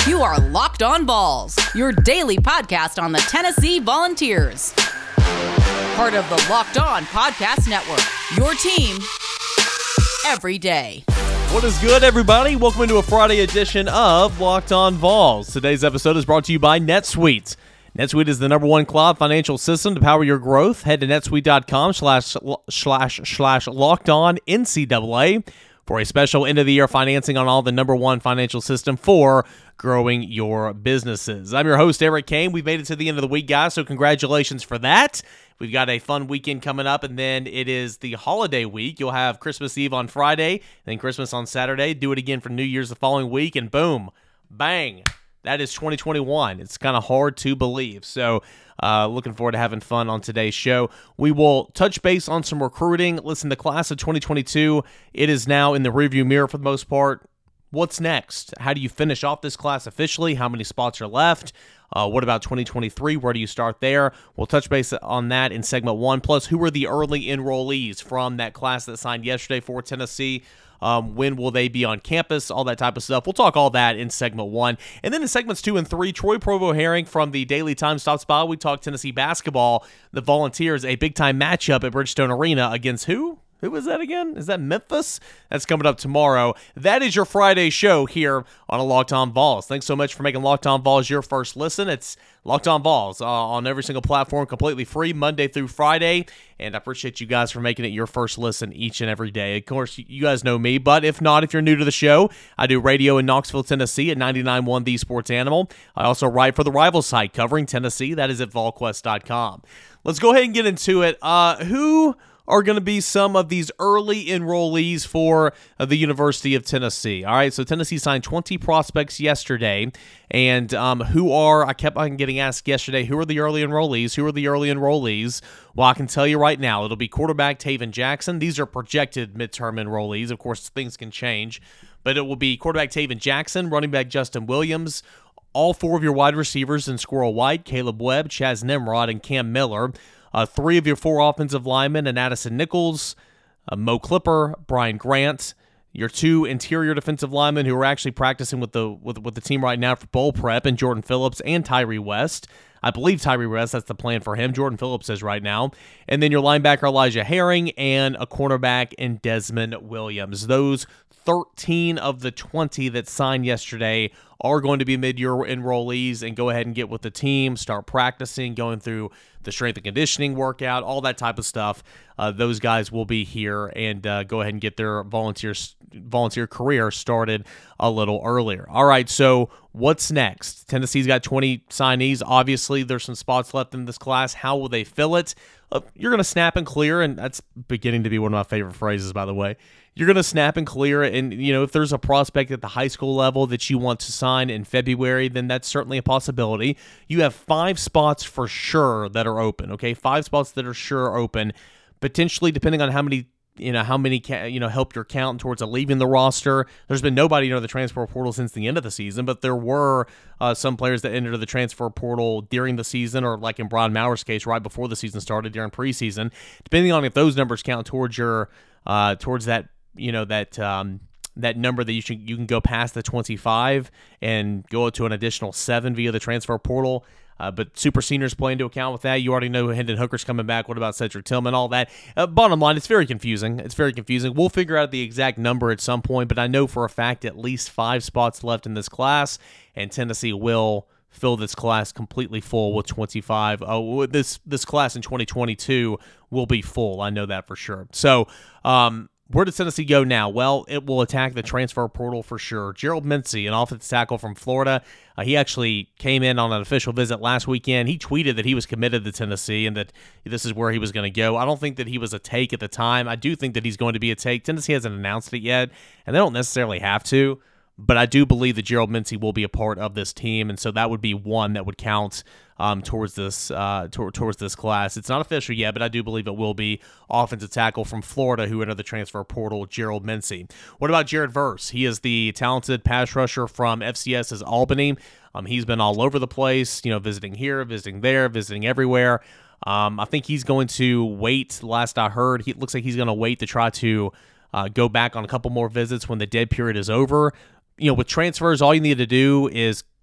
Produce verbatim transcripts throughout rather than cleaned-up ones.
You are Locked On Vols, your daily podcast on the Tennessee Volunteers. Part of the Locked On Podcast Network, your team every day. What is good, everybody? Welcome into a Friday edition of Locked On Vols. Today's episode is brought to you by NetSuite. NetSuite is the number one cloud financial system to power your growth. Head to netsuite.com slash slash slash locked on N C double A for a special end-of-the-year financing on all the number one financial system for growing your businesses. I'm your host, Eric Kane. We've made it to the end of the week, guys, so congratulations for that. We've got a fun weekend coming up, and then it is the holiday week. You'll have Christmas Eve on Friday, then Christmas on Saturday. Do it again for New Year's the following week, and boom, bang. That is twenty twenty-one. It's kind of hard to believe. So uh, looking forward to having fun on today's show. We will touch base on some recruiting. Listen, the class of twenty twenty-two, it is now in the rearview mirror for the most part. What's next? How do you finish off this class officially? How many spots are left? Uh, what about twenty twenty-three? Where do you start there? We'll touch base on that in segment one. Plus, who are the early enrollees from that class that signed yesterday for Tennessee? Um, when will they be on campus? All that type of stuff. We'll talk all that in segment one. And then in segments two and three, Troy Provo-Herring from the Daily Times stops by. We talk Tennessee basketball. The Volunteers, a big-time matchup at Bridgestone Arena against who? Who was that again? Is that Memphis? That's coming up tomorrow. That is your Friday show here on a Locked On Vols. Thanks so much for making Locked On Vols your first listen. It's Locked On Vols uh, on every single platform, completely free, Monday through Friday. And I appreciate you guys for making it your first listen each and every day. Of course, you guys know me, but if not, if you're new to the show, I do radio in Knoxville, Tennessee at ninety-nine point one The Sports Animal. I also write for the rival site covering Tennessee. That is at vol quest dot com. Let's go ahead and get into it. Uh, who are going to be some of these early enrollees for uh, the University of Tennessee? All right, so Tennessee signed twenty prospects yesterday, and um, who are, I kept on getting asked yesterday, who are the early enrollees? Who are the early enrollees? Well, I can tell you right now, it'll be quarterback Taven Jackson. These are projected midterm enrollees. Of course, things can change, but it will be quarterback Taven Jackson, running back Justin Williams, all four of your wide receivers in Squirrel White, Caleb Webb, Chaz Nimrod, and Cam Miller. Uh, three of your four offensive linemen, and Addison Nichols, uh, Mo Clipper, Brian Grant. Your two interior defensive linemen who are actually practicing with the with, with the team right now for bowl prep, and Jordan Phillips and Tyree West. I believe Tyree West, that's the plan for him. Jordan Phillips is right now. And then your linebacker Elijah Herring and a cornerback in Desmond Williams. Those thirteen of the twenty that signed yesterday are going to be mid-year enrollees, and go ahead and get with the team, start practicing, going through the strength and conditioning workout, all that type of stuff. Uh, those guys will be here and uh, go ahead and get their volunteer volunteer career started a little earlier. All right, so what's next? Tennessee's got twenty signees. Obviously, there's some spots left in this class. How will they fill it? Uh, you're going to snap and clear, and that's beginning to be one of my favorite phrases, by the way. You're going to snap and clear, and you know if there's a prospect at the high school level that you want to sign in February, then that's certainly a possibility. You have five spots for sure that are open, okay? Five spots that are sure open, potentially depending on how many you know how many you know help your count towards a leaving the roster. There's been nobody into the transfer portal since the end of the season, but there were uh, some players that entered the transfer portal during the season, or like in Brian Maurer's case, right before the season started during preseason. Depending on if those numbers count towards your uh, towards that you know that um, that number that you should you can go past the twenty-five and go to an additional seven via the transfer portal. Uh, but super seniors play into account with that. You already know Hendon Hooker's coming back. What about Cedric Tillman? All that. Uh, bottom line, it's very confusing. It's very confusing. We'll figure out the exact number at some point, but I know for a fact at least five spots left in this class, and Tennessee will fill this class completely full with twenty-five. Oh, this this class in twenty twenty-two will be full. I know that for sure. So, um, where does Tennessee go now? Well, it will attack the transfer portal for sure. Gerald Mincey, an offensive tackle from Florida, uh, he actually came in on an official visit last weekend. He tweeted that he was committed to Tennessee and that this is where he was going to go. I don't think that he was a take at the time. I do think that he's going to be a take. Tennessee hasn't announced it yet, and they don't necessarily have to, but I do believe that Gerald Mincey will be a part of this team, and so that would be one that would count um, towards this uh, to- towards this class. It's not official yet, but I do believe it will be. Offensive tackle from Florida who entered the transfer portal, Gerald Mincey. What about Jared Verse? He is the talented pass rusher from F C S's Albany. Um, he's been all over the place, you know, visiting here, visiting there, visiting everywhere. Um, I think he's going to wait. Last I heard, he looks like he's going to wait to try to uh, go back on a couple more visits when the dead period is over. You know, with transfers, all you need to do is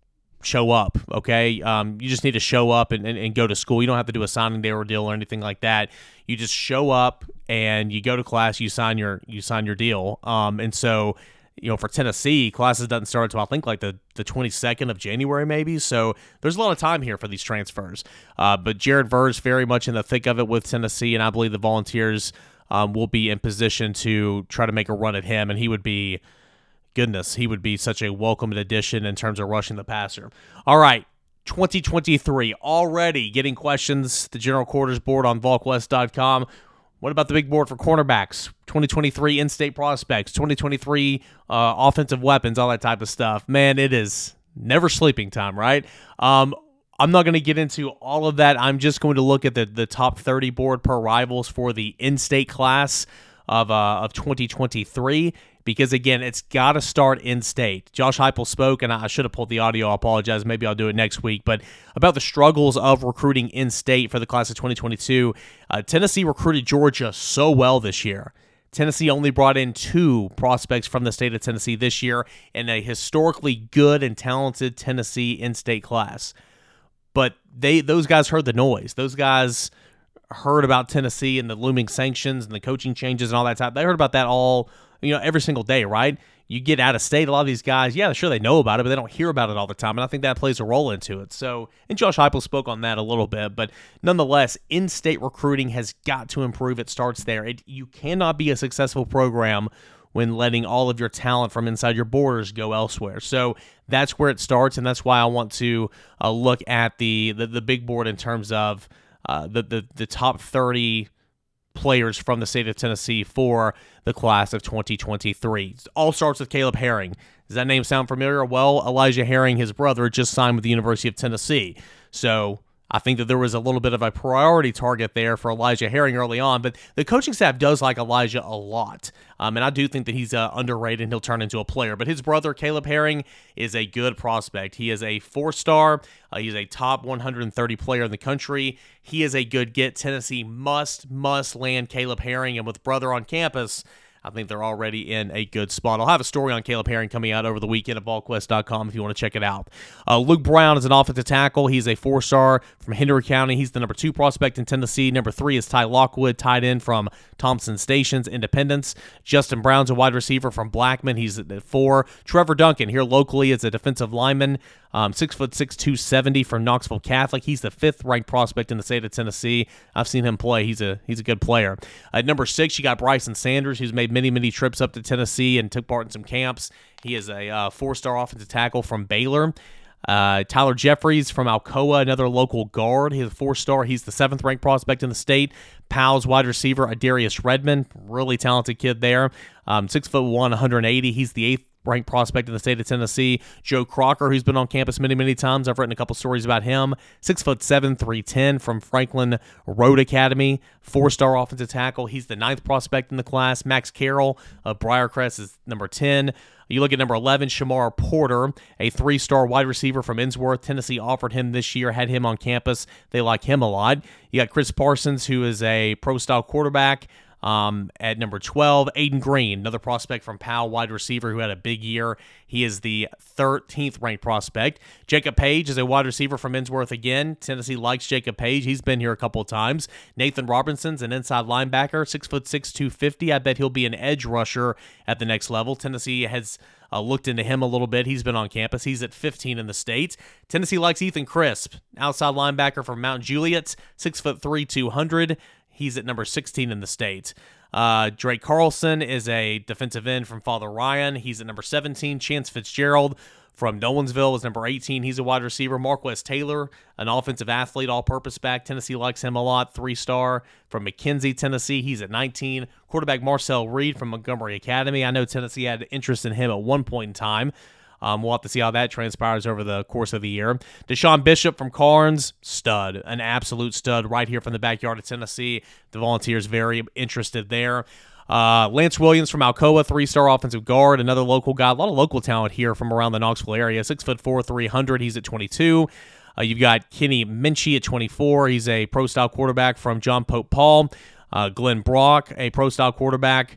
show up, okay? Um, you just need to show up and, and, and go to school. You don't have to do a signing day ordeal or anything like that. You just show up and you go to class, you sign your you sign your deal. Um, and so, you know, for Tennessee, classes doesn't start until I think like the, the twenty-second of January maybe. So there's a lot of time here for these transfers. Uh, but Jared Verse very much in the thick of it with Tennessee, and I believe the Volunteers um, will be in position to try to make a run at him, and he would be, goodness, he would be such a welcomed addition in terms of rushing the passer. All right, twenty twenty-three, already getting questions, the general quarters board on Volk West dot com. What about the big board for cornerbacks, twenty twenty-three in-state prospects, twenty twenty-three uh, offensive weapons, all that type of stuff? Man, it is never sleeping time, right? Um, I'm not going to get into all of that. I'm just going to look at the, the top thirty board per rivals for the in-state class of uh, of twenty twenty-three. Because, again, it's got to start in-state. Josh Heupel spoke, and I should have pulled the audio. I apologize. Maybe I'll do it next week. But about the struggles of recruiting in-state for the class of twenty twenty-two, uh, Tennessee recruited Georgia so well this year. Tennessee only brought in two prospects from the state of Tennessee this year in a historically good and talented Tennessee in-state class. But they those guys heard the noise. Those guys heard about Tennessee and the looming sanctions and the coaching changes and all that type. They heard about that all, you know, every single day, right? You get out of state, a lot of these guys, yeah, sure, they know about it, but they don't hear about it all the time, and I think that plays a role into it. So, and Josh Heupel spoke on that a little bit, but nonetheless, in-state recruiting has got to improve. It starts there. It, you cannot be a successful program when letting all of your talent from inside your borders go elsewhere. So that's where it starts, and that's why I want to uh, look at the, the the big board in terms of uh, the, the the top thirty players from the state of Tennessee for the class of twenty twenty-three. It all starts with Caleb Herring. Does that name sound familiar? Well, Elijah Herring, his brother, just signed with the University of Tennessee. So I think that there was a little bit of a priority target there for Elijah Herring early on, but the coaching staff does like Elijah a lot, um, and I do think that he's uh, underrated and he'll turn into a player. But his brother, Caleb Herring, is a good prospect. He is a four-star. Uh, he's a top one hundred thirty player in the country. He is a good get. Tennessee must, must land Caleb Herring, and with brother on campus, I think they're already in a good spot. I'll have a story on Caleb Herring coming out over the weekend at Volk West dot com if you want to check it out. Uh, Luke Brown is an offensive tackle. He's a four-star from Henry County. He's the number two prospect in Tennessee. Number three is Ty Lockwood, tight end from Thompson Stations, Independence. Justin Brown's a wide receiver from Blackman. He's at four. Trevor Duncan here locally is a defensive lineman. Um, six foot six, two seventy from Knoxville Catholic. He's the fifth ranked prospect in the state of Tennessee. I've seen him play. He's a he's a good player. At number six, you got Bryson Sanders, who's made many many trips up to Tennessee and took part in some camps. He is a uh, four-star offensive tackle from Baylor. Uh, Tyler Jeffries from Alcoa, another local guard. He's a four-star. He's the seventh ranked prospect in the state. Powell's wide receiver, Adarius Redmond, really talented kid there. Um, six foot one, one hundred eighty. He's the eighth ranked prospect in the state of Tennessee. Joe Crocker, who's been on campus many, many times. I've written a couple stories about him. Six foot seven, three ten from Franklin Road Academy. Four-star offensive tackle. He's the ninth prospect in the class. Max Carroll of Briarcrest is number ten. You look at number eleven, Shamar Porter, a three-star wide receiver from Innsworth. Tennessee offered him this year, had him on campus. They like him a lot. You got Chris Parsons, who is a pro-style quarterback. Um, at number twelve, Aiden Green, another prospect from Powell, wide receiver who had a big year. He is the thirteenth ranked prospect. Jacob Page is a wide receiver from Innsworth again. Tennessee likes Jacob Page. He's been here a couple of times. Nathan Robinson's an inside linebacker, six foot six, two fifty. I bet he'll be an edge rusher at the next level. Tennessee has uh, looked into him a little bit. He's been on campus. He's at fifteen in the state. Tennessee likes Ethan Crisp, outside linebacker from Mount Juliet, six foot three, two hundred. He's at number sixteen in the state. Uh, Drake Carlson is a defensive end from Father Ryan. He's at number seventeen. Chance Fitzgerald from Nolensville is number eighteen. He's a wide receiver. Marquez Taylor, an offensive athlete, all-purpose back. Tennessee likes him a lot. Three-star from McKenzie, Tennessee. He's at nineteen. Quarterback Marcel Reed from Montgomery Academy. I know Tennessee had interest in him at one point in time. Um, we'll have to see how that transpires over the course of the year. Deshaun Bishop from Carnes, stud, an absolute stud right here from the backyard of Tennessee. The Volunteers very interested there. Uh, Lance Williams from Alcoa, three-star offensive guard, another local guy. A lot of local talent here from around the Knoxville area. six foot four, three hundred. He's at twenty-two. Uh, you've got Kenny Minchie at twenty-four. He's a pro-style quarterback from John Pope Paul. Uh, Glenn Brock, a pro-style quarterback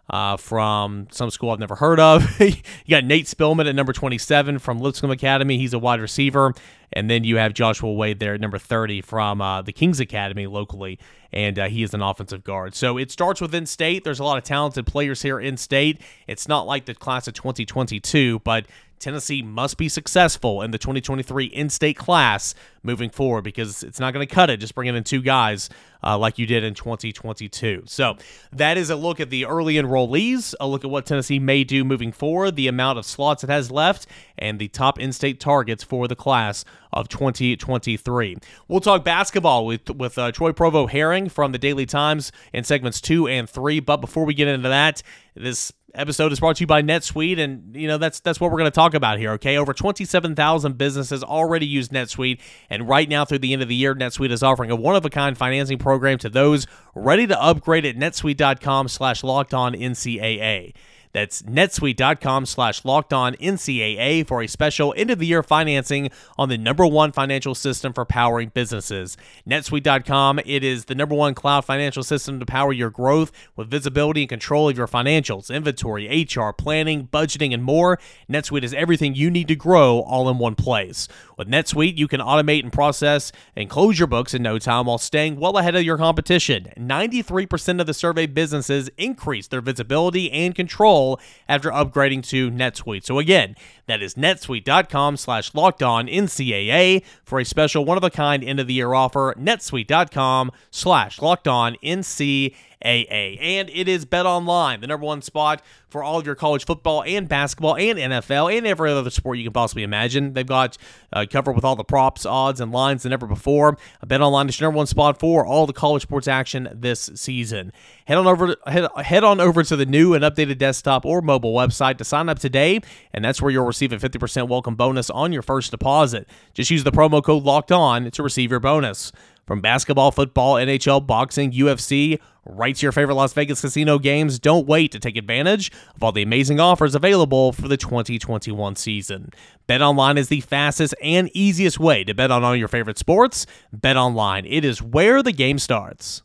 uh, from some school I've never heard of. You got Nate Spillman at number twenty-seven from Lipscomb Academy. He's a wide receiver. And then you have Joshua Wade there at number thirty from uh, the Kings Academy locally, and uh, he is an offensive guard. So it starts with in-state. There's a lot of talented players here in-state. It's not like the class of twenty twenty-two, but Tennessee must be successful in the twenty twenty-three in-state class moving forward, because it's not going to cut it just bringing in two guys uh, like you did in twenty twenty-two. So that is a look at the early enrollees, a look at what Tennessee may do moving forward, the amount of slots it has left, and the top in-state targets for the class of twenty twenty-three. We'll talk basketball with with uh, Troy Provo Herring from the Daily Times in segments two and three. But before we get into that, this episode is brought to you by NetSuite, and you know that's that's what we're going to talk about here. Okay, over twenty-seven thousand businesses already use NetSuite, and right now through the end of the year, NetSuite is offering a one-of-a-kind financing program to those ready to upgrade at netsuite dot com slash locked on N C A A. That's netsuite dot com slash locked on N C A A for a special end-of-the-year financing on the number one financial system for powering businesses. netsuite dot com, it is the number one cloud financial system to power your growth with visibility and control of your financials, inventory, H R, planning, budgeting, and more. NetSuite is everything you need to grow all in one place. With NetSuite, you can automate and process and close your books in no time while staying well ahead of your competition. ninety-three percent of the surveyed businesses increase their visibility and control after upgrading to NetSuite. So again, that is netsuite dot com slash locked on N C A A for a special one-of-a-kind end-of-the-year offer. netsuite dot com slash locked on N C A A. And it is BetOnline, the number one spot for all of your college football and basketball and N F L and every other sport you can possibly imagine. They've got uh, covered with all the props, odds, and lines than ever before. BetOnline is your number one spot for all the college sports action this season. Head on over to, head, head on over to the new and updated desktop or mobile website to sign up today, and that's where you'll receive a fifty percent welcome bonus on your first deposit. Just use the promo code LOCKEDON to receive your bonus. From basketball, football, N H L, boxing, U F C, right to your favorite Las Vegas casino games, don't wait to take advantage of all the amazing offers available for the twenty twenty-one season. BetOnline is the fastest and easiest way to bet on all your favorite sports. BetOnline, it is where the game starts.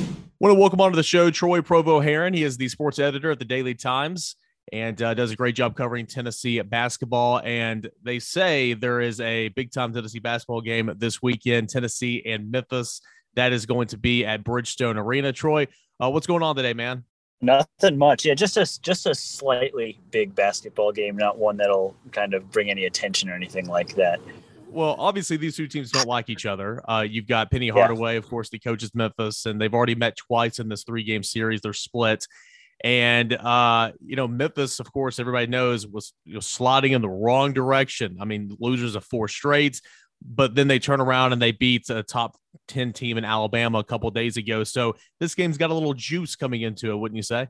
I want to welcome onto the show Troy Provo Herring. He is the sports editor at the Daily Times and uh, does a great job covering Tennessee basketball. And they say there is a big-time Tennessee basketball game this weekend, Tennessee and Memphis. That is going to be at Bridgestone Arena. Troy, uh, what's going on today, man? Nothing much. Yeah, just a, just a slightly big basketball game, not one that'll kind of bring any attention or anything like that. Well, obviously, these two teams don't like each other. Uh, you've got Penny Hardaway, yeah. Of course, the coach is Memphis, and they've already met twice in this three-game series. They're split. And, uh, you know, Memphis, of course, everybody knows was you know, sliding in the wrong direction. I mean, losers of four straight, but then they turn around and they beat a top ten team in Alabama a couple of days ago. So this game's got a little juice coming into it, wouldn't you say?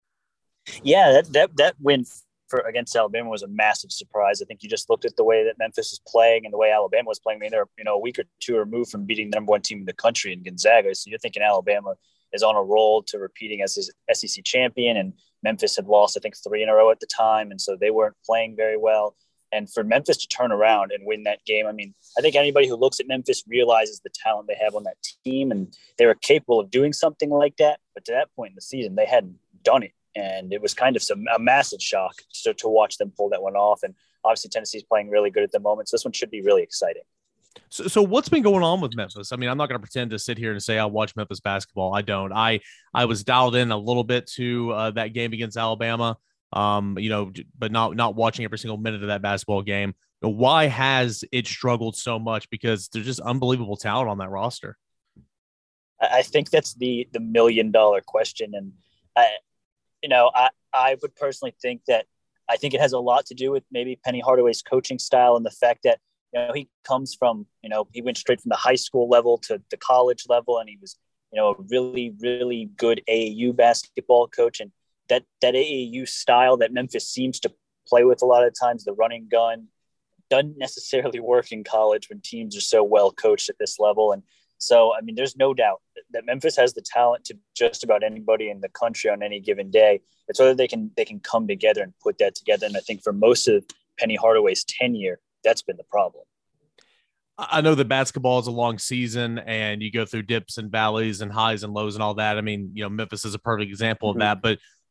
Yeah, that that, that win for against Alabama was a massive surprise. I think you just looked at the way that Memphis is playing and the way Alabama was playing. I mean, they're you know a week or two removed from beating the number one team in the country in Gonzaga. So you're thinking Alabama is on a roll to repeating as his S E C champion, and Memphis had lost, I think, three in a row at the time, and so they weren't playing very well. And for Memphis to turn around and win that game, I mean, I think anybody who looks at Memphis realizes the talent they have on that team, and they were capable of doing something like that. But to that point in the season, they hadn't done it, and it was kind of some a massive shock to, to watch them pull that one off. And obviously, Tennessee's playing really good at the moment, so this one should be really exciting. So, so what's been going on with Memphis? I mean, I'm not going to pretend to sit here and say I watch Memphis basketball. I don't. I I was dialed in a little bit to uh, that game against Alabama, um, you know, but not not watching every single minute of that basketball game. Why has it struggled so much? Because there's just unbelievable talent on that roster. I think that's the the million dollar question, and I, you know, I I would personally think that I think it has a lot to do with maybe Penny Hardaway's coaching style and the fact that. You know, he comes from, you know, he went straight from the high school level to the college level, and he was, you know, a really, really good A A U basketball coach. And that, that A A U style that Memphis seems to play with a lot of times, the running gun, doesn't necessarily work in college when teams are so well coached at this level. And so, I mean, there's no doubt that Memphis has the talent to just about anybody in the country on any given day. It's whether they can, they can come together and put that together. And I think for most of Penny Hardaway's tenure, that's been the problem. I know that basketball is a long season and you go through dips and valleys and highs and lows and all that. I mean, you know, Memphis is a perfect example mm-hmm. of that, but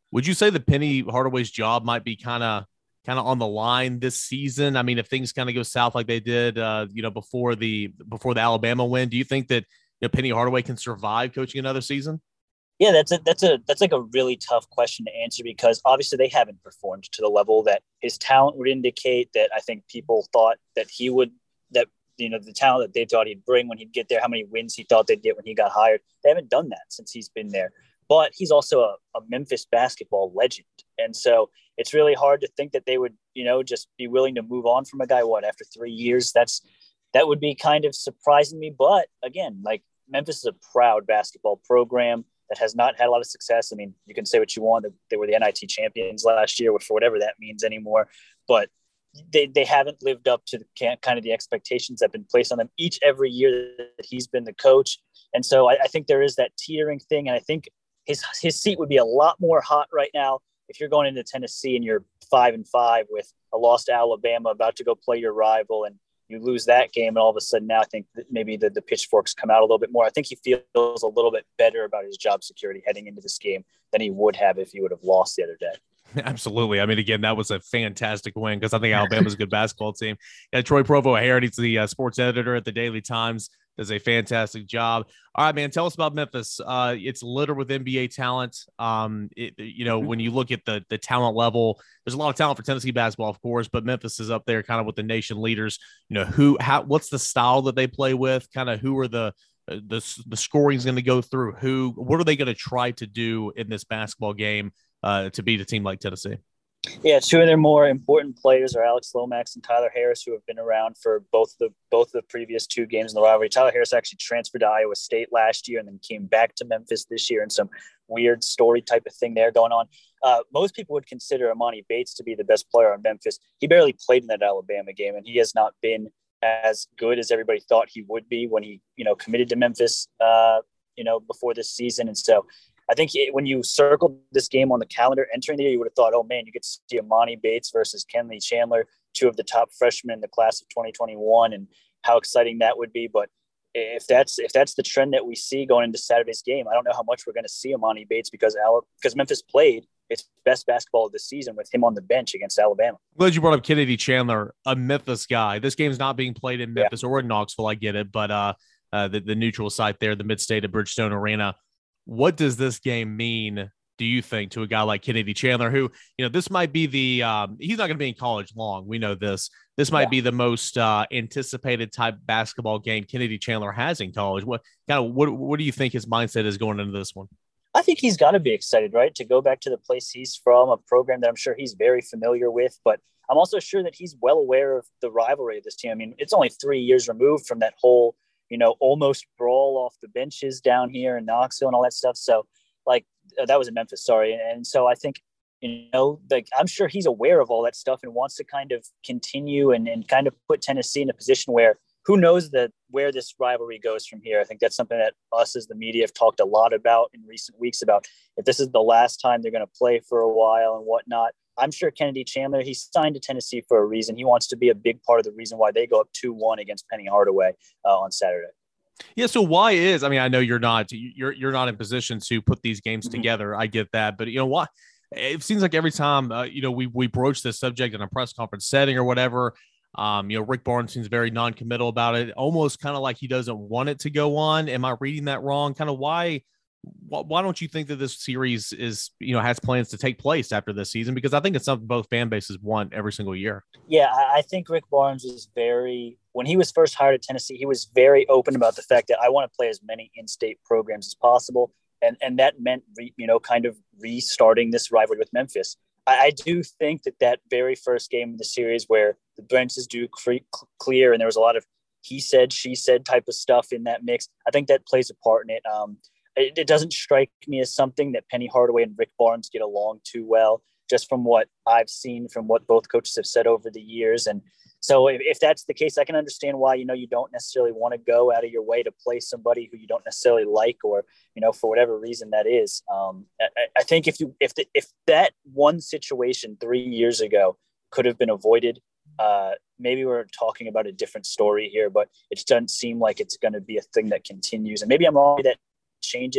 Would you say that Penny Hardaway's job might be kind of kind of on the line this season? I mean, if things kind of go south like they did, uh, you know, before the before the Alabama win, do you think that you know, Penny Hardaway can survive coaching another season? Yeah, that's a that's a that's like a really tough question to answer because obviously they haven't performed to the level that his talent would indicate. That I think people thought that he would, that you know the talent that they thought he'd bring when he'd get there, how many wins he thought they'd get when he got hired. They haven't done that since he's been there. But he's also a, a Memphis basketball legend, and so it's really hard to think that they would, you know, just be willing to move on from a guy. What, after three years? That's that would be kind of surprising me. But again, like Memphis is a proud basketball program that has not had a lot of success. I mean, you can say what you want. They were the N I T champions last year, for whatever that means anymore. But they, they haven't lived up to the kind of the expectations that have been placed on them each every year that he's been the coach. And so I, I think there is that teetering thing. And I think his his seat would be a lot more hot right now if you're going into Tennessee and you're five and five with a loss to Alabama, about to go play your rival, and you lose that game, and all of a sudden now I think that maybe the, the pitchforks come out a little bit more. I think he feels a little bit better about his job security heading into this game than he would have if he would have lost the other day. Absolutely. I mean, again, that was a fantastic win because I think Alabama's a good basketball team. Yeah, Troy Provo-O'Hare, he's the uh, sports editor at the Daily Times, does a fantastic job. All right, man, tell us about Memphis. Uh, it's littered with N B A talent. Um, it, you know, when you look at the the talent level, there's a lot of talent for Tennessee basketball, of course, but Memphis is up there kind of with the nation leaders. You know, who, how, what's the style that they play with? Kind of who are the the the scoring is going to go through? Who, what are they going to try to do in this basketball game uh, to beat a team like Tennessee? Yeah, two of their more important players are Alex Lomax and Tyler Harris, who have been around for both the both the previous two games in the rivalry. Tyler Harris actually transferred to Iowa State last year and then came back to Memphis this year, and some weird story type of thing there going on. Uh, most people would consider Amani Bates to be the best player on Memphis. He barely played in that Alabama game, and he has not been as good as everybody thought he would be when he, you know, committed to Memphis, uh, you know, before this season. And so I think it, when you circled this game on the calendar entering the year, you would have thought, oh man, you get to see Amani Bates versus Kenley Chandler, two of the top freshmen in the class of twenty twenty-one, and how exciting that would be. But if that's if that's the trend that we see going into Saturday's game, I don't know how much we're going to see Amani Bates because Al- because Memphis played its best basketball of the season with him on the bench against Alabama. Glad you brought up Kennedy Chandler, a Memphis guy. This game's not being played in Memphis yeah. or in Knoxville. I get it, but uh, uh, the, the neutral site there, the Mid-State of Bridgestone Arena. What does this game mean, do you think, to a guy like Kennedy Chandler, who, you know, this might be the um, – he's not going to be in college long. We know this. This might yeah. be the most uh, anticipated type basketball game Kennedy Chandler has in college. What kind of what, what do you think his mindset is going into this one? I think he's got to be excited, right, to go back to the place he's from, a program that I'm sure he's very familiar with. But I'm also sure that he's well aware of the rivalry of this team. I mean, it's only three years removed from that whole – you know, almost brawl off the benches down here in Knoxville and all that stuff. So like uh, that was in Memphis, sorry. And, and so I think, you know, like I'm sure he's aware of all that stuff and wants to kind of continue and, and kind of put Tennessee in a position where who knows that where this rivalry goes from here. I think that's something that us as the media have talked a lot about in recent weeks about if this is the last time they're going to play for a while and whatnot. I'm sure Kennedy Chandler, he signed to Tennessee for a reason. He wants to be a big part of the reason why they go up two one against Penny Hardaway uh, on Saturday. Yeah. So why is, I mean, I know you're not, you're, you're not in position to put these games Mm-hmm. together. I get that, but you know what? It seems like every time, uh, you know, we, we broach this subject in a press conference setting or whatever, um, you know, Rick Barnes seems very non-committal about it, almost kind of like he doesn't want it to go on. Am I reading that wrong? Kind of why, why don't you think that this series is, you know, has plans to take place after this season? Because I think it's something both fan bases want every single year. Yeah, I think Rick Barnes is very, when he was first hired at Tennessee, he was very open about the fact that I want to play as many in-state programs as possible. And and that meant, re, you know, kind of restarting this rivalry with Memphis. I, I do think that that very first game of the series where the benches do cre- clear and there was a lot of he said, she said type of stuff in that mix, I think that plays a part in it. Um, It, it doesn't strike me as something that Penny Hardaway and Rick Barnes get along too well, just from what I've seen, from what both coaches have said over the years. And so if, if that's the case, I can understand why, you know, you don't necessarily want to go out of your way to play somebody who you don't necessarily like, or, you know, for whatever reason that is. Um, I, I think if you, if the, if that one situation three years ago could have been avoided, uh, maybe we're talking about a different story here, but it doesn't seem like it's going to be a thing that continues. And maybe I'm wrong that changes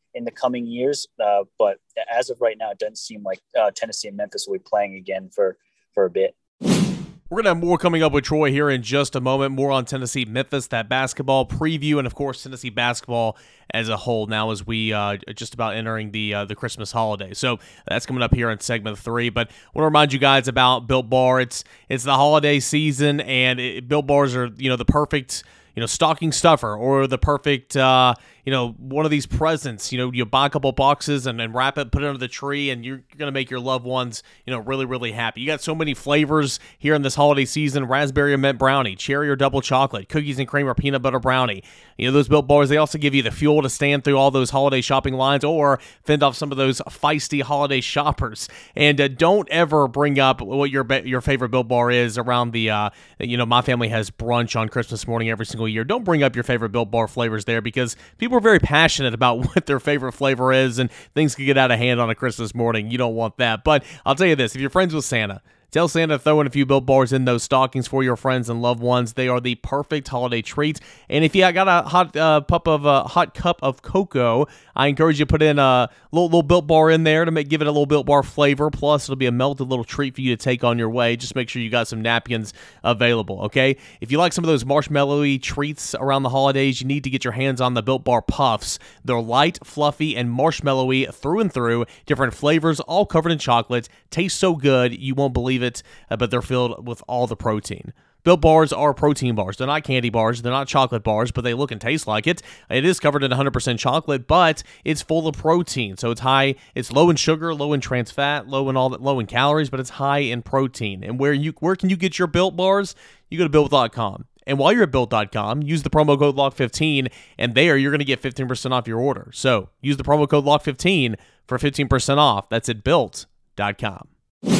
in the coming years. Uh, but as of right now, it doesn't seem like uh, Tennessee and Memphis will be playing again for, for a bit. We're going to have more coming up with Troy here in just a moment. More on Tennessee, Memphis, that basketball preview, and, of course, Tennessee basketball as a whole now as we uh, just about entering the uh, the Christmas holiday. So that's coming up here in segment three. But I want to remind you guys about Built Bar. It's it's the holiday season, and it, Built Bars are, you know, the perfect, you know, stocking stuffer or the perfect, uh, you know, one of these presents. You know, you buy a couple boxes and then wrap it, put it under the tree, and you're, you're going to make your loved ones, you know, really, really happy. You got so many flavors here in this holiday season: raspberry or mint brownie, cherry or double chocolate, cookies and cream or peanut butter brownie. You know, those Built Bars, they also give you the fuel to stand through all those holiday shopping lines or fend off some of those feisty holiday shoppers. And uh, don't ever bring up what your your favorite Built Bar is around the, uh, you know, my family has brunch on Christmas morning every single year. Don't bring up your favorite Built Bar flavors there, because people are very passionate about what their favorite flavor is, and things can get out of hand on a Christmas morning. You don't want that. But I'll tell you this, if you're friends with Santa, tell Santa to throw in a few Built Bars in those stockings for your friends and loved ones. They are the perfect holiday treat. And if you got a hot uh, pup of a uh, hot cup of cocoa, I encourage you to put in a little, little Built Bar in there to make give it a little Built Bar flavor. Plus, it'll be a melted little treat for you to take on your way. Just make sure you got some napkins available, okay? If you like some of those marshmallowy treats around the holidays, you need to get your hands on the Built Bar Puffs. They're light, fluffy, and marshmallowy through and through. Different flavors, all covered in chocolate. Taste so good, you won't believe it, uh, but they're filled with all the protein. Built Bars are protein bars. They're not candy bars. They're not chocolate bars, but they look and taste like it. It is covered in one hundred percent chocolate, but it's full of protein. So it's high, it's low in sugar, low in trans fat, low in all that, low in calories, but it's high in protein. And where you where can you get your Built Bars? You go to built dot com. And while you're at built dot com, use the promo code lock fifteen, and there you're going to get fifteen percent off your order. So use the promo code lock fifteen for fifteen percent off. That's at built dot com.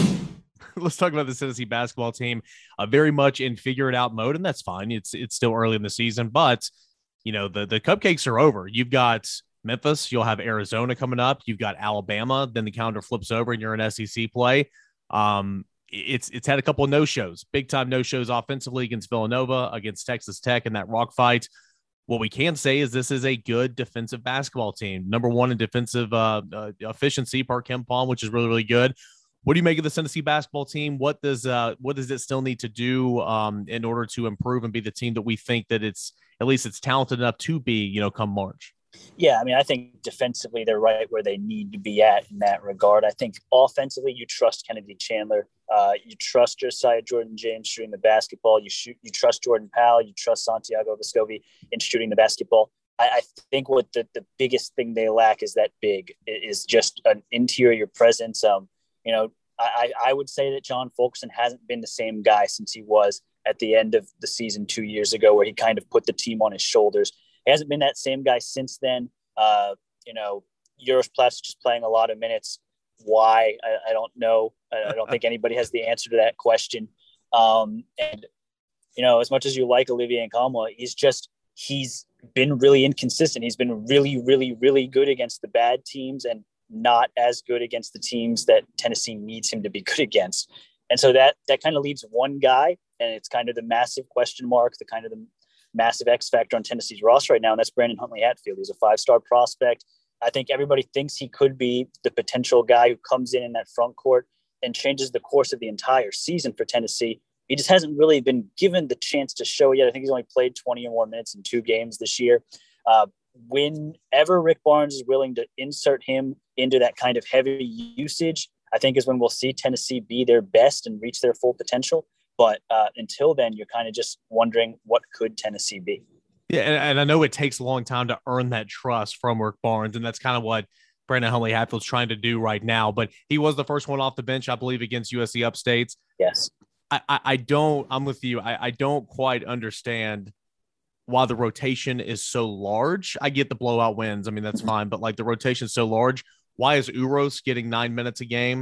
Let's talk about the Tennessee basketball team. Uh, very much in figure it out mode, and that's fine. It's it's still early in the season, but you know the the cupcakes are over. You've got Memphis, you'll have Arizona coming up. You've got Alabama. Then the calendar flips over, and you're in S E C play. Um, it's it's had a couple of no shows, big time no shows offensively against Villanova, against Texas Tech in that rock fight. What we can say is this is a good defensive basketball team. Number one in defensive uh, uh, efficiency per KenPom, which is really really good. What do you make of the Tennessee basketball team? What does uh, what does it still need to do um, in order to improve and be the team that we think that it's at least it's talented enough to be, you know, come March? Yeah, I mean, I think defensively they're right where they need to be at in that regard. I think offensively you trust Kennedy Chandler, uh, you trust Josiah Jordan James shooting the basketball, you shoot, you trust Jordan Powell, you trust Santiago Vescovi in shooting the basketball. I, I think what the, the biggest thing they lack is that big is just an interior presence. Um, You know, I, I would say that John Fulkerson hasn't been the same guy since he was at the end of the season two years ago, where he kind of put the team on his shoulders. He hasn't been that same guy since then. Uh, you know, Uros Platts just playing a lot of minutes. Why? I, I don't know. I, I don't think anybody has the answer to that question. Um, and, you know, as much as you like Olivier Nkamhoua, he's just, he's been really inconsistent. He's been really, really, really good against the bad teams and not as good against the teams that Tennessee needs him to be good against. And so that, that kind of leaves one guy, and it's kind of the massive question mark, the kind of the massive X factor on Tennessee's roster right now. And that's Brandon Huntley Hatfield. He's a five-star prospect. I think everybody thinks he could be the potential guy who comes in in that front court and changes the course of the entire season for Tennessee. He just hasn't really been given the chance to show yet. I think he's only played twenty or more minutes in two games this year. Uh, whenever Rick Barnes is willing to insert him into that kind of heavy usage, I think is when we'll see Tennessee be their best and reach their full potential. But uh, until then, you're kind of just wondering, what could Tennessee be? Yeah, and, and I know it takes a long time to earn that trust from Rick Barnes, and that's kind of what Brandon Huntley Hatfield's trying to do right now. But he was the first one off the bench, I believe, against U S C Upstate. Yes. I, I, I don't, I'm with you. I, I don't quite understand why the rotation is so large. I get the blowout wins. I mean, that's fine. But like the rotation is so large. Why is Uros getting nine minutes a game?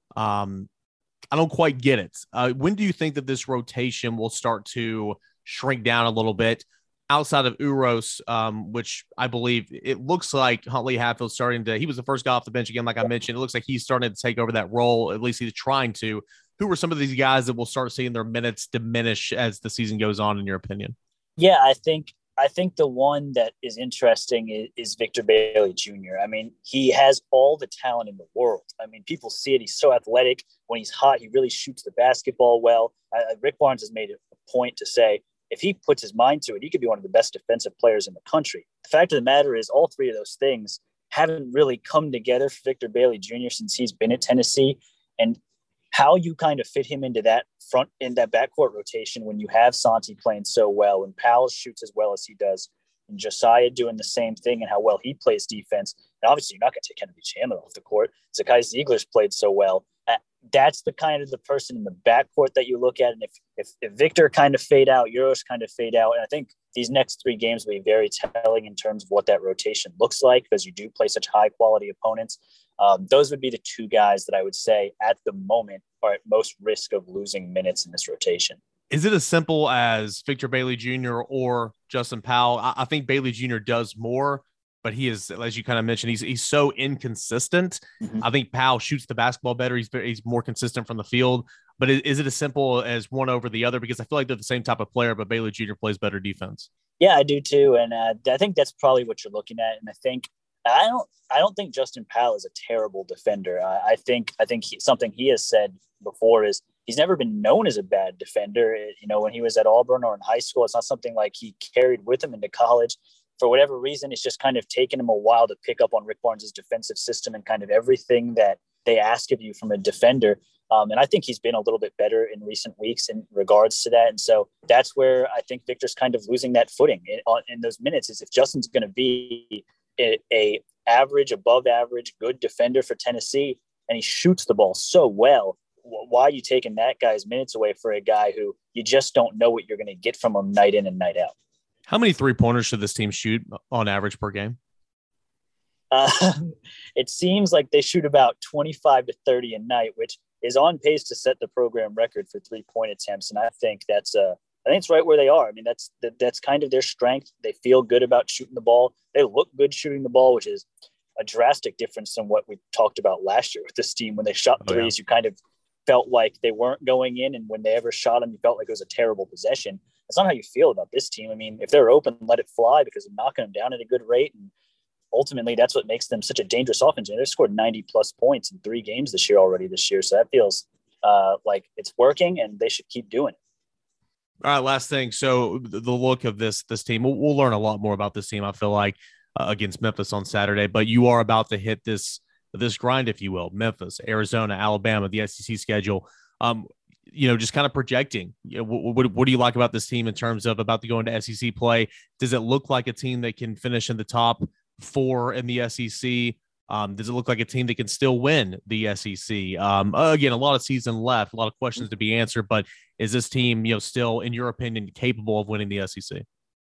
Um, I don't quite get it. Uh, when do you think that this rotation will start to shrink down a little bit outside of Uros, um, which I believe it looks like Huntley Hatfield starting to, he was the first guy off the bench again, like I mentioned. It looks like he's starting to take over that role. At least he's trying to. Who are some of these guys that will start seeing their minutes diminish as the season goes on, in your opinion? Yeah, I think I think the one that is interesting is, is Victor Bailey Junior I mean, he has all the talent in the world. I mean, people see it. He's so athletic. When he's hot, he really shoots the basketball well. Uh, Rick Barnes has made a point to say, if he puts his mind to it, he could be one of the best defensive players in the country. The fact of the matter is all three of those things haven't really come together for Victor Bailey Junior since he's been at Tennessee. And how you kind of fit him into that front in that backcourt rotation when you have Santi playing so well and Powell shoots as well as he does and Josiah doing the same thing and how well he plays defense. And obviously you're not going to take Kennedy Chandler off the court. Zakai Ziegler's played so well. That's the kind of the person in the backcourt that you look at. And if, if, if Victor kind of fade out, Euros kind of fade out. And I think these next three games will be very telling in terms of what that rotation looks like because you do play such high quality opponents. Um, those would be the two guys that I would say at the moment are at most risk of losing minutes in this rotation. Is it as simple as Victor Bailey Junior or Justin Powell? I, I think Bailey Junior does more, but he is, as you kind of mentioned, he's he's so inconsistent. Mm-hmm. I think Powell shoots the basketball better. He's he's more consistent from the field. But is, is it as simple as one over the other? Because I feel like they're the same type of player, but Bailey Junior plays better defense. Yeah, I do too, and uh, I think that's probably what you're looking at. And I think I don't I don't think Justin Powell is a terrible defender. I, I think I think he, something he has said before is he's never been known as a bad defender. It, you know, when he was at Auburn or in high school, it's not something like he carried with him into college. For whatever reason, it's just kind of taken him a while to pick up on Rick Barnes' defensive system and kind of everything that they ask of you from a defender. Um, and I think he's been a little bit better in recent weeks in regards to that. And so that's where I think Victor's kind of losing that footing in, in those minutes is if Justin's going to be a, a average, above average, good defender for Tennessee, and he shoots the ball so well, why are you taking that guy's minutes away for a guy who you just don't know what you're going to get from him night in and night out? How many three-pointers should this team shoot on average per game? Uh, it seems like they shoot about twenty-five to thirty a night, which is on pace to set the program record for three-point attempts. And I think that's uh, I think it's right where they are. I mean, that's that, that's kind of their strength. They feel good about shooting the ball. They look good shooting the ball, which is a drastic difference from what we talked about last year with this team. When they shot oh, threes, yeah. you kind of felt like they weren't going in. And when they ever shot them, you felt like it was a terrible possession. That's not how you feel about this team. I mean, if they're open, let it fly because they're knocking them down at a good rate. And ultimately, that's what makes them such a dangerous offense. And they've scored ninety plus points in three games this year already this year. So that feels uh, like it's working and they should keep doing it. All right, last thing. So the look of this this team, we'll, we'll learn a lot more about this team, I feel like, uh, against Memphis on Saturday. But you are about to hit this this grind, if you will. Memphis, Arizona, Alabama, the S E C schedule. Um, you know, just kind of projecting. You know, what, what, what do you like about this team in terms of about to go into S E C play? Does it look like a team that can finish in the top four in the S E C? Um, does it look like a team that can still win the S E C? Um, again, a lot of season left, a lot of questions to be answered, but is this team, you know, still, in your opinion, capable of winning the S E C?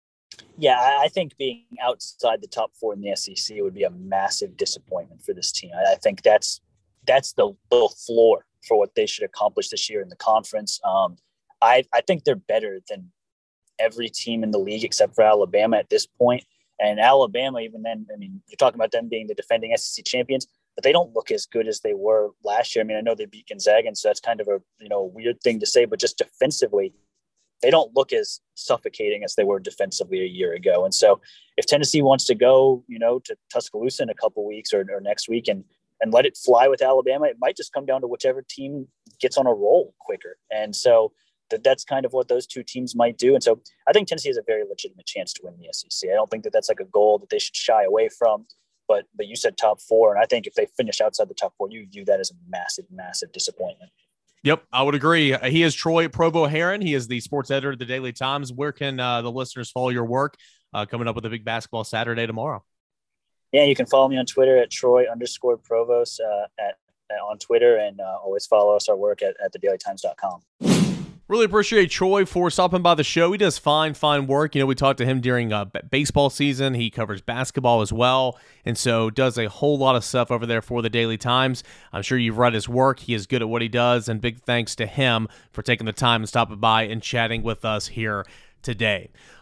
Yeah, I think being outside the top four in the S E C would be a massive disappointment for this team. I think that's that's the little floor for what they should accomplish this year in the conference. Um, I, I think they're better than every team in the league except for Alabama at this point. And Alabama, even then, I mean, you're talking about them being the defending S E C champions, but they don't look as good as they were last year. I mean, I know they beat Gonzaga, and so that's kind of a, you know, weird thing to say, but just defensively, they don't look as suffocating as they were defensively a year ago. And so if Tennessee wants to go, you know, to Tuscaloosa in a couple weeks or, or next week and, and let it fly with Alabama, it might just come down to whichever team gets on a roll quicker. And so that that's kind of what those two teams might do. And so I think Tennessee has a very legitimate chance to win the S E C. I don't think that that's like a goal that they should shy away from, but, but you said top four. And I think if they finish outside the top four, you view that as a massive, massive disappointment. Yep, I would agree. He is Troy Provo Heron. He is the sports editor of the Daily Times. Where can uh, the listeners follow your work uh, coming up with a big basketball Saturday tomorrow? Yeah, you can follow me on Twitter at Troy underscore Provost uh, at, at on Twitter, and uh, always follow us, our work at, at the daily times dot com. Really appreciate Troy for stopping by the show. He does fine, fine work. You know, we talked to him during uh, b- baseball season. He covers basketball as well, and so does a whole lot of stuff over there for the Daily Times. I'm sure you've read his work. He is good at what he does, and big thanks to him for taking the time and stopping by and chatting with us here today.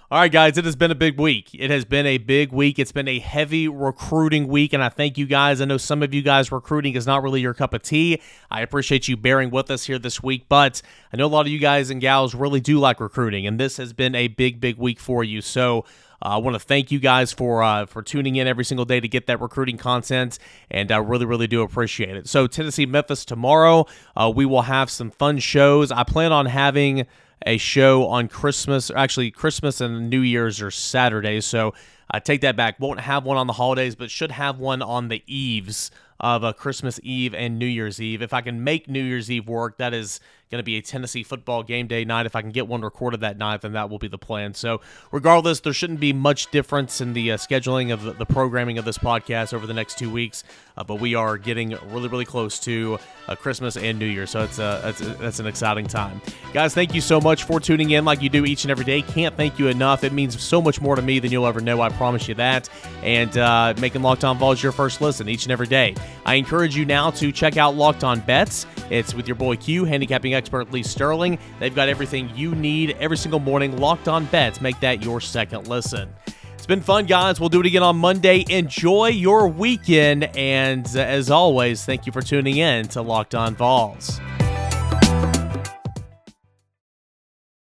All right, guys, it has been a big week. It has been a big week. It's been a heavy recruiting week, and I thank you guys. I know some of you guys recruiting is not really your cup of tea. I appreciate you bearing with us here this week, but I know a lot of you guys and gals really do like recruiting, and this has been a big, big week for you. So Uh, I want to thank you guys for uh, for tuning in every single day to get that recruiting content, and I really, really do appreciate it. So Tennessee Memphis tomorrow, uh, we will have some fun shows. I plan on having a show on Christmas. Actually, Christmas and New Year's are Saturdays, so I take that back. Won't have one on the holidays, but should have one on the eves of uh, Christmas Eve and New Year's Eve. If I can make New Year's Eve work, that is going to be a Tennessee football game day night. If I can get one recorded that night, then that will be the plan. So regardless, there shouldn't be much difference in the uh, scheduling of the, the programming of this podcast over the next two weeks, uh, but we are getting really, really close to uh, Christmas and New Year, so it's, uh, it's, it's an exciting time. Guys, thank you so much for tuning in like you do each and every day. Can't thank you enough. It means so much more to me than you'll ever know, I promise you that, and uh, making Locked On Vols your first listen each and every day. I encourage you now to check out Locked On Bets. It's with your boy Q, handicapping expert Lee Sterling. They've got everything you need every single morning. Locked On Bets. Make that your second listen. It's been fun, guys. We'll do it again on Monday. Enjoy your weekend. And uh, as always, thank you for tuning in to Locked On Vols.